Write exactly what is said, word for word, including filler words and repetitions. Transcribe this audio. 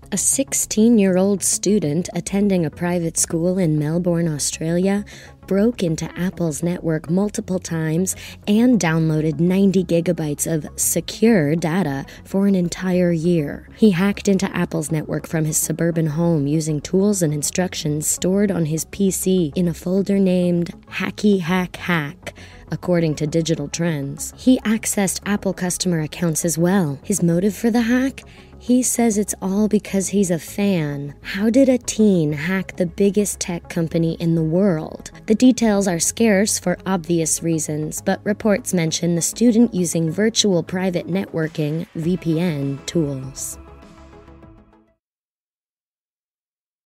A sixteen-year-old student attending a private school in Melbourne, Australia, broke into Apple's network multiple times and downloaded ninety gigabytes of secure data for an entire year. He hacked into Apple's network from his suburban home using tools and instructions stored on his P C in a folder named Hacky Hack Hack. According to Digital Trends, he accessed Apple customer accounts as well. His motive for the hack? He says it's all because he's a fan. How did a teen hack the biggest tech company in the world? The details are scarce for obvious reasons, but reports mention the student using virtual private networking, V P N, tools.